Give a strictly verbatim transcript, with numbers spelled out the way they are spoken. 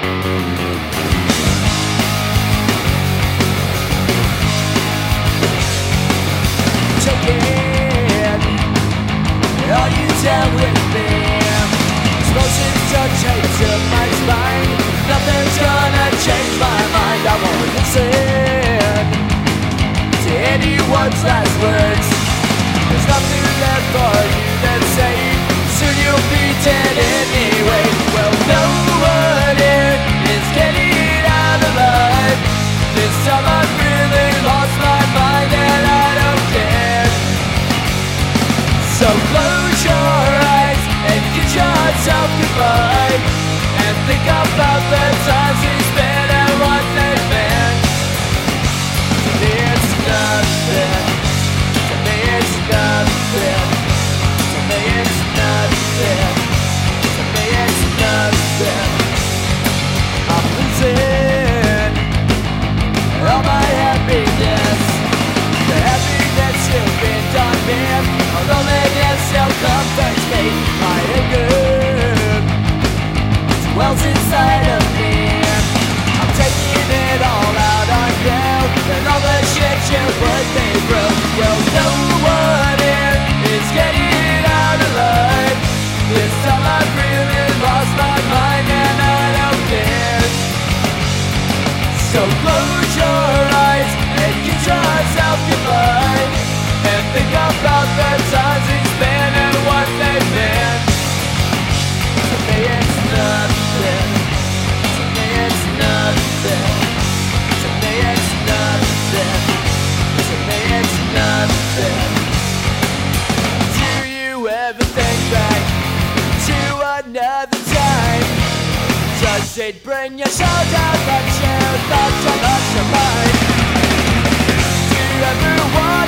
Are you down with me? Explosions don't change up my spine. Nothing's gonna change my mind. I won't listen to anyone's last words. There's nothing left for you to say. Soon you'll be dead anyway. Well, no one here is getting out alive. This time I've really lost my mind and I don't care. So close your eyes and get yourself goodbye, and think about the times we spent and what they've been. To me it's nothing. To me it's nothing. To me it's nothing. To me it's nothing. I'm losing all my happiness. The happiness you've been done with. Loneliness still comforts me. My anger dwells inside of me. I'm taking it all out on you and all the shit you put me through. Well, no one here is getting out alive. This time I've really lost my mind and I don't care. So close your eyes and get yourself goodbye, and think about the times we spent and what they've been. To me it's nothing. To me it's nothing. To me it's nothing. To me it's nothing. Do you ever think back to another time? Does it bring you so down that your thoughts are lost your mind? Do you ever want